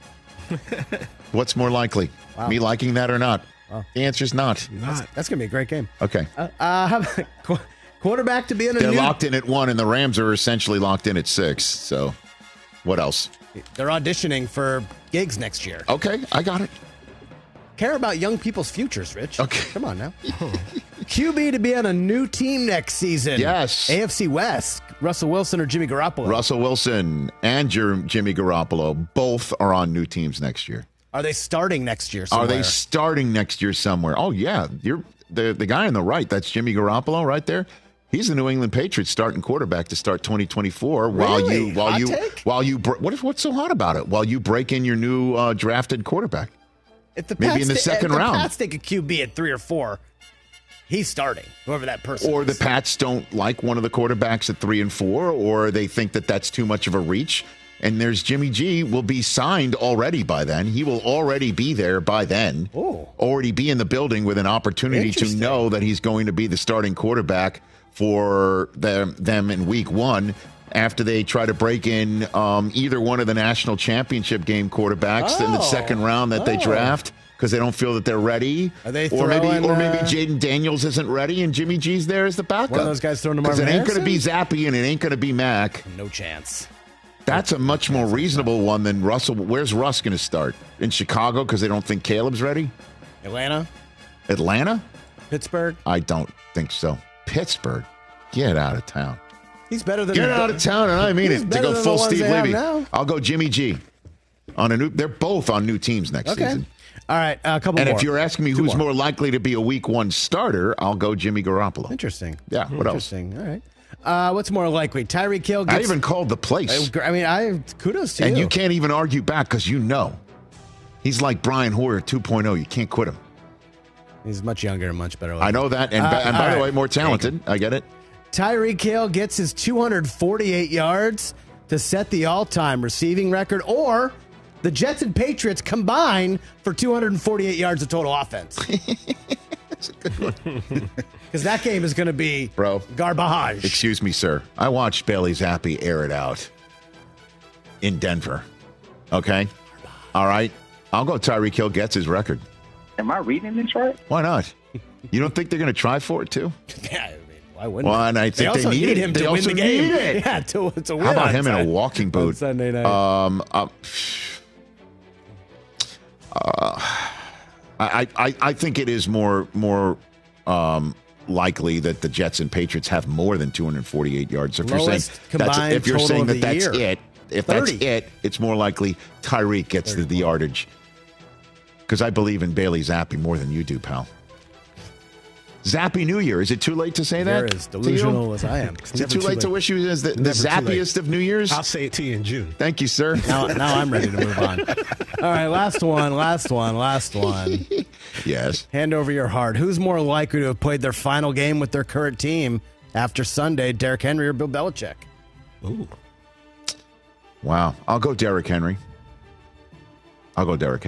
What's more likely, Wow. me liking that or not? Wow. The answer's not. That's gonna be a great game. Okay. How about quarterback to be in a They're new? locked in at 1, and the Rams are essentially locked in at 6. So, what else? They're auditioning for gigs next year. Okay, I got it. Care about young people's futures, Rich. Okay. Come on now. QB to be on a new team next season. Yes. AFC West. Russell Wilson or Jimmy Garoppolo? Russell Wilson and Jimmy Garoppolo both are on new teams next year. Are they starting next year somewhere? Are they starting next year somewhere? Oh yeah, you're the guy on the right. That's Jimmy Garoppolo right there. He's the New England Patriots starting quarterback to start 2024. Really? What's so hot about it? While you break in your new drafted quarterback, If the maybe Pats in the second round. If the Pats take a QB at 3 or 4, he's starting. Whoever that person or is. the Pats don't like one of the quarterbacks at 3 and 4, or they think that that's too much of a reach. And there's Jimmy G will be signed already by then. He will already be there by then. Oh. Already be in the building with an opportunity to know that he's going to be the starting quarterback for them in week 1 after they try to break in either one of the national championship game quarterbacks in the second round that they draft because they don't feel that they're ready. Are they or maybe throwing, Jaden Daniels isn't ready and Jimmy G's there as the backup. One of those guys throwing to Because Marvin it ain't going to be Harrison? Zappy and it ain't going to be Mac. No chance. That's a much more reasonable one than Russell. Where's Russ going to start? In Chicago because they don't think Caleb's ready? Atlanta? Pittsburgh? I don't think so. Pittsburgh? Get out of town. He's better than Get out of town, and I mean He's it. To better go than full the ones Steve they have Levy. now. I'll go Jimmy G. They're both on new teams next season. All right, a couple And more. if you're asking me who's more likely to be a week 1 starter, I'll go Jimmy Garoppolo. Interesting. Yeah, what else? Interesting. All right. What's more likely? Tyreek Hill gets... I even called the place. Kudos to And you. you can't even argue back because you know. He's like Brian Hoyer 2.0. You can't quit him. He's much younger and much better. I know that. And by the way, more talented. I get it. Tyreek Hill gets his 248 yards to set the all-time receiving record, or the Jets and Patriots combine for 248 yards of total offense. That's a good one. Because that game is going to be garbage. Excuse me, sir. I watched Bailey Zappi air it out in Denver. Okay? All right? I'll go Tyreek Hill gets his record. Am I reading this right? Why not? You don't think they're going to try for it, too? Yeah, I mean, why wouldn't Well, and I they? think Also they need him it. They to win also the game. need it. Yeah, to win. How about on him in a Sunday- walking boot? on Sunday night. I think it is more likely that the Jets and Patriots have more than 248 yards. If Lowest combined if you're total saying of that the that's year. it, if 30. that's it, it's more likely Tyreek gets the yardage. Because I believe in Bailey Zappi more than you do, pal. Zappy New Year. Is it too late to say that? You're as delusional as I am. Is it too late to wish you as the zappiest of New Year's? I'll say it to you in June. Thank you, sir. Now I'm ready to move on. All right, last one. Yes. Hand over your heart. Who's more likely to have played their final game with their current team after Sunday, Derrick Henry or Bill Belichick? Ooh. Wow. I'll go Derrick Henry. I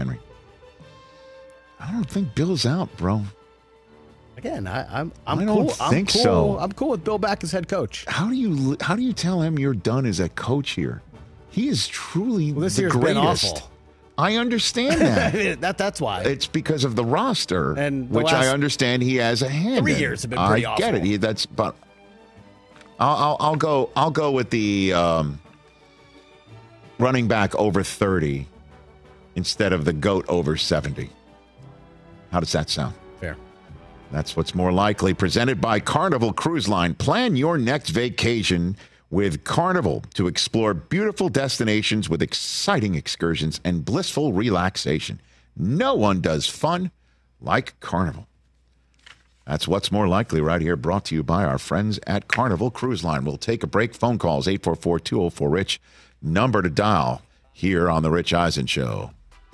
don't think Bill's out, bro. Again, I'm I cool. don't think so. I'm cool with Bill back as head coach. How do you tell him you're done as a coach here? He is truly This the year's greatest. been awful. I understand that. I mean, that's why. It's because of the roster, And the which I last understand he has a hand 3 in. years have been pretty I get awful. it. But I'll go with the running back over 30 instead of the GOAT over 70. How does that sound? Fair. That's what's more likely. Presented by Carnival Cruise Line. Plan your next vacation with Carnival to explore beautiful destinations with exciting excursions and blissful relaxation. No one does fun like Carnival. That's What's More Likely right here, brought to you by our friends at Carnival Cruise Line. We'll take a break. Phone calls, 844-204-RICH. Number to dial here on The Rich Eisen Show.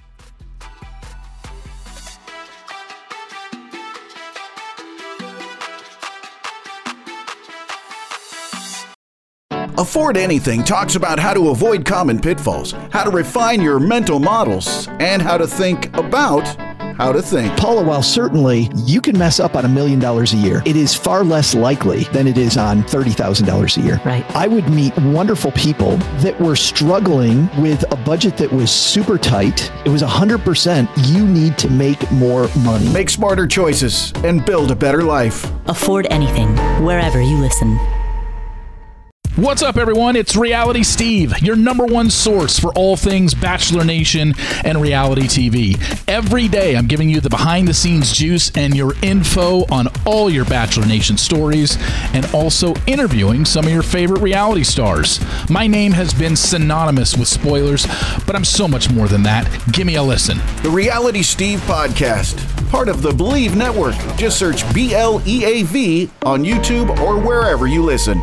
Afford Anything talks about how to avoid common pitfalls, how to refine your mental models, and how to think about how to think. Paula, while certainly you can mess up on $1 million a year, it is far less likely than it is on $30,000 a year. Right. I would meet wonderful people that were struggling with a budget that was super tight. It was 100% you need to make more money. Make smarter choices and build a better life. Afford Anything, wherever you listen. What's up, everyone? It's Reality Steve, your number one source for all things Bachelor Nation and reality TV. Every day, I'm giving you the behind-the-scenes juice and your info on all your Bachelor Nation stories, and also interviewing some of your favorite reality stars. My name has been synonymous with spoilers, but I'm so much more than that. Give me a listen. The Reality Steve Podcast, part of the Believe Network. Just search BLEAV on YouTube or wherever you listen.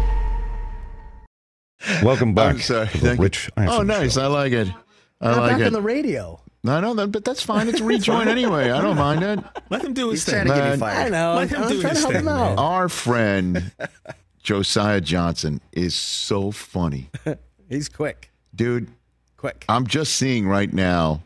Welcome back. I'm sorry. Rich Eisen Oh, nice. Show. I like it. I'm like back it. on the radio. I know that, but that's fine. It's a rejoin anyway. I don't mind it. Let him do his He's thing. trying to get you Man. fired. I know. Let him I'm do trying his to help thing, him out. Our friend Josiah Johnson is so funny. He's quick. Dude, Quick. I'm just seeing right now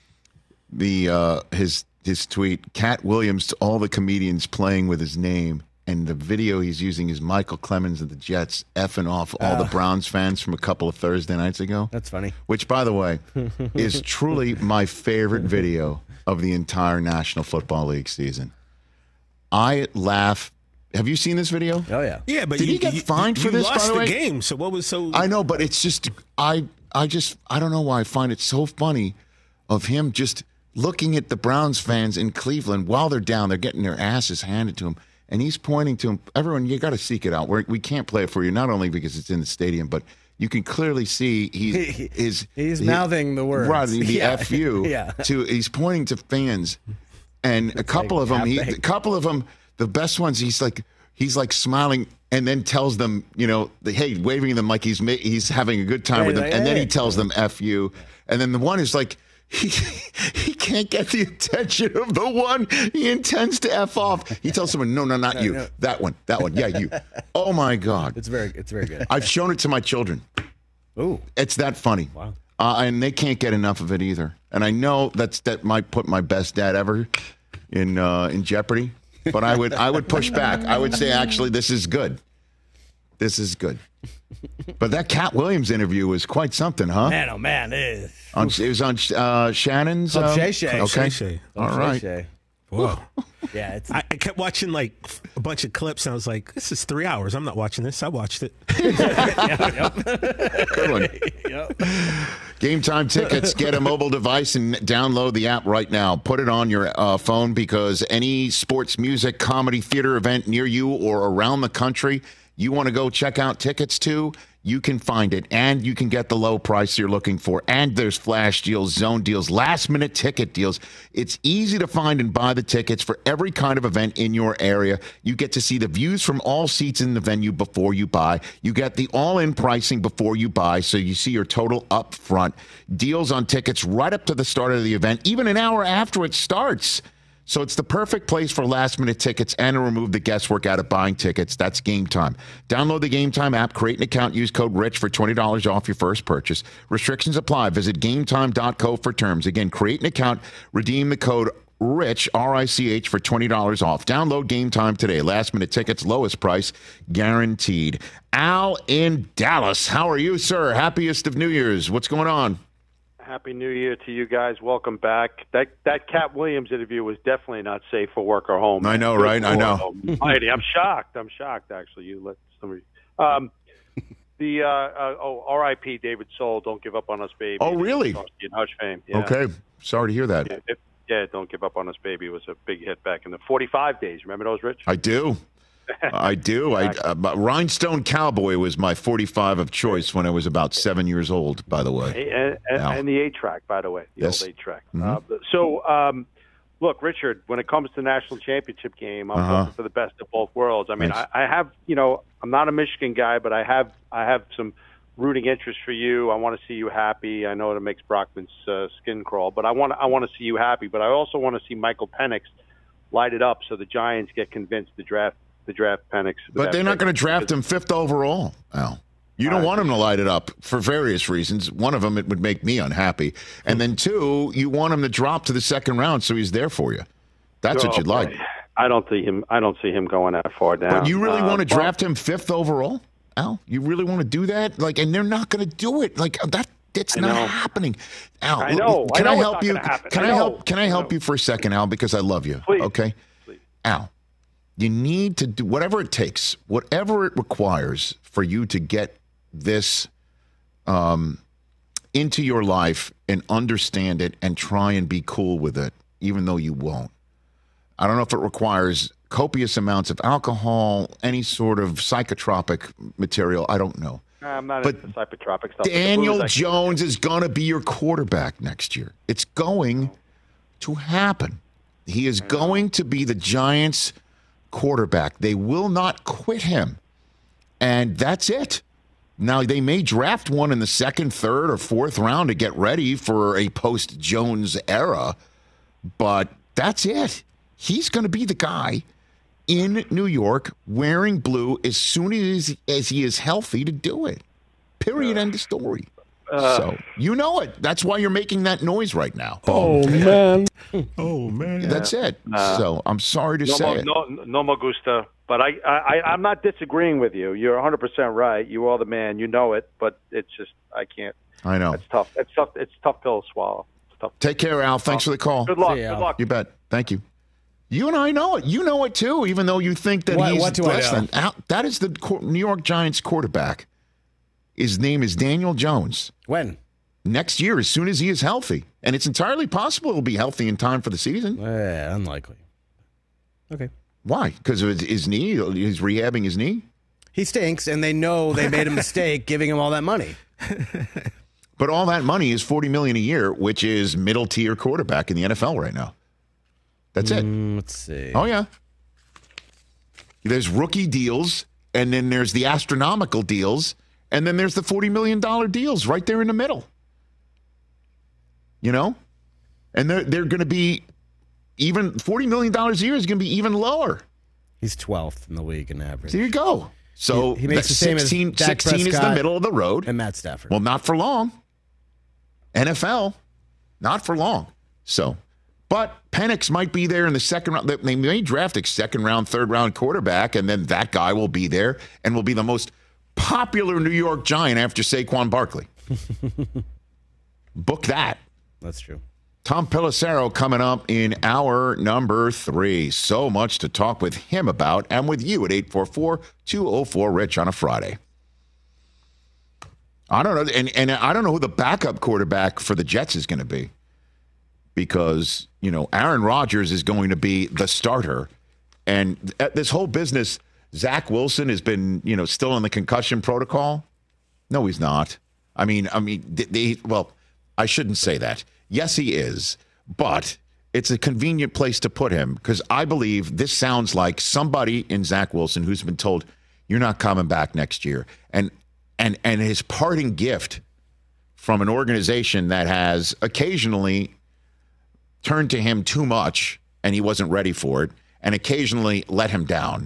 the his tweet, Cat Williams to all the comedians playing with his name, and the video he's using is Michael Clemens of the Jets effing off all the Browns fans from a couple of Thursday nights ago. That's funny. Which, by the way, is truly my favorite video of the entire National Football League season. I laugh. Have you seen this video? Oh, yeah. Yeah, but Did he get fined for this, by lost the way? game, so what was so... I know, but it's just, I don't know why I find it so funny of him just looking at the Browns fans in Cleveland while they're down. They're getting their asses handed to them. And he's pointing to him. Everyone, you got to seek it out. We can't play it for you, not only because it's in the stadium, but you can clearly see he's mouthing the words. Right, the FU. Yeah. He's pointing to fans. And a couple of them, the best ones, he's like smiling and then tells them, hey, waving them like he's having a good time with them. And then he tells them F you. And then the one is like, he can't get the attention of the one he intends to F off. He tells someone, no, not you. No. That one. Yeah, you. Oh, my God. It's very good. I've shown it to my children. Ooh. It's that funny. Wow. And they can't get enough of it either. And I know that might put my best dad ever in jeopardy. But I would push back. I would say, actually, this is good. This is good. But that Cat Williams interview was quite something, huh? Man, oh, man. It was on Shannon's. Shay Shay. Okay. Shay. All right. Whoa. Yeah, I kept watching like a bunch of clips, and I was like, this is 3 hours. I'm not watching this. I watched it. Good one. Yep. Game Time tickets. Get a mobile device and download the app right now. Put it on your phone, because any sports, music, comedy, theater event near you or around the country you want to go check out tickets to, you can find it, and you can get the low price you're looking for. And there's flash deals, zone deals, last-minute ticket deals. It's easy to find and buy the tickets for every kind of event in your area. You get to see the views from all seats in the venue before you buy. You get the all-in pricing before you buy, so you see your total up front. Deals on tickets right up to the start of the event, even an hour after it starts. So it's the perfect place for last-minute tickets and to remove the guesswork out of buying tickets. That's Game Time. Download the Game Time app, create an account, use code RICH for $20 off your first purchase. Restrictions apply. Visit GameTime.co for terms. Again, create an account, redeem the code RICH, R-I-C-H, for $20 off. Download Game Time today. Last-minute tickets, lowest price, guaranteed. Al in Dallas. How are you, sir? Happiest of New Year's. What's going on? Happy New Year to you guys. Welcome back. That Cat Williams interview was definitely not safe for work or home. I know, right? I know. I'm shocked. Actually. You let somebody. R.I.P. David Soul. Don't give up on us, baby. Oh, really? In Hush fame. Yeah. Okay. Sorry to hear that. Yeah, Don't Give Up on Us, Baby was a big hit back in the 45 days. Remember those, Rich? I do. I do. Rhinestone Cowboy was my 45 of choice when I was about 7 years old, by the way. And the 8-track, by the way, the Yes. old 8-track. Mhm. Look, Richard, when it comes to the national championship game, I'm looking for the best of both worlds. I mean, Nice. I have, I'm not a Michigan guy, but I have some rooting interest for you. I want to see you happy. I know it makes Brockman's skin crawl, but I want to see you happy. But I also want to see Michael Penix light it up so the Giants get convinced to draft Penix. But they're not going to draft him 5th overall, Al. You don't want him to light it up for various reasons. One of them, it would make me unhappy. And then 2, you want him to drop to the 2nd round so he's there for you. That's what you'd like. I don't see him going that far down. But you really want to draft him 5th overall, Al? You really want to do that? And they're not going to do it. It's not happening. Al, I know. Can I I know help it's you? not gonna happen. Can I help you for a second, Al? Because I love you. Please. Okay, Please. Al. You need to do whatever it takes, whatever it requires for you to get this into your life and understand it and try and be cool with it, even though you won't. I don't know if it requires copious amounts of alcohol, any sort of psychotropic material. I don't know. I'm not into psychotropic stuff. Daniel Jones is going to be your quarterback next year. It's going to happen. He is going to be the Giants' quarterback. They will not quit him. And that's it. Now, they may draft one in the 2nd, 3rd, or 4th round to get ready for a post-Jones era, but that's it. He's going to be the guy in New York wearing blue as soon as he is healthy to do it. Period. End of story. So you know it. That's why you're making that noise right now. Oh, man. Oh, man. That's it. So I'm sorry to say it. No me gusta. But I'm not disagreeing with you. You're 100% right. You are the man. You know it. But it's just, I can't. I know. It's tough. It's tough pill to swallow. It's tough. Take care, Al. Thanks for the call. Good luck. Good luck. You bet. Thank you. You and I know it. You know it, too, even though you think that he's less than. Al, that is the New York Giants quarterback. His name is Daniel Jones. When? Next year, as soon as he is healthy. And it's entirely possible he'll be healthy in time for the season. Unlikely. Okay. Why? Because of his knee? He's rehabbing his knee? He stinks, and they know they made a mistake giving him all that money. But all that money is $40 million a year, which is middle-tier quarterback in the NFL right now. That's it. Let's see. Oh, yeah. There's rookie deals, and then there's the astronomical deals, and then there's the $40 million deals right there in the middle. You know? And they're going to be even $40 million a year is going to be even lower. He's 12th in the league in average. There you go. So he makes the same 16, as Dak 16 is the Prescott middle of the road. and Matt Stafford. Well, not for long. NFL, not for long. So, but Penix might be there in the second round. They may draft a second round, third round quarterback, and then that guy will be there and will be the most popular New York Giant after Saquon Barkley. Book that. That's true. Tom Pelissero coming up in hour number 3. So much to talk with him about and with you at 844-204-RICH on a Friday. I don't know. And I don't know who the backup quarterback for the Jets is going to be because, you know, Aaron Rodgers is going to be the starter. And this whole business, Zach Wilson has been, you know, still in the concussion protocol. No, he's not. I mean, well, I shouldn't say that. Yes, he is, but it's a convenient place to put him because I believe this sounds like somebody in Zach Wilson who's been told, you're not coming back next year. And his parting gift from an organization that has occasionally turned to him too much and he wasn't ready for it and occasionally let him down.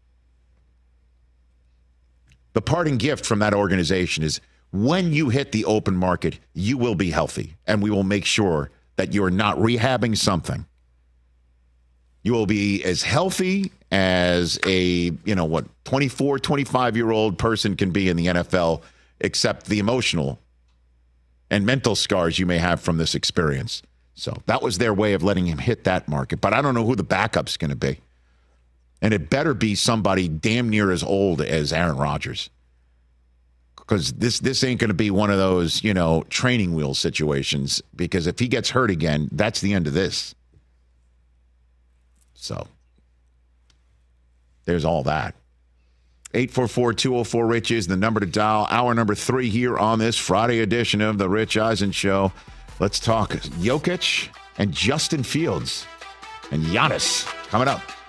The parting gift from that organization is, when you hit the open market, you will be healthy, and we will make sure that you're not rehabbing something. You will be as healthy as a, 24, 25-year-old person can be in the NFL, except the emotional and mental scars you may have from this experience. So that was their way of letting him hit that market. But I don't know who the backup's going to be. And it better be somebody damn near as old as Aaron Rodgers. Because this ain't going to be one of those, training wheel situations. Because if he gets hurt again, that's the end of this. So there's all that. 844-204-RICH is the number to dial. Hour number 3 here on this Friday edition of the Rich Eisen Show. Let's talk Jokic and Justin Fields and Giannis coming up.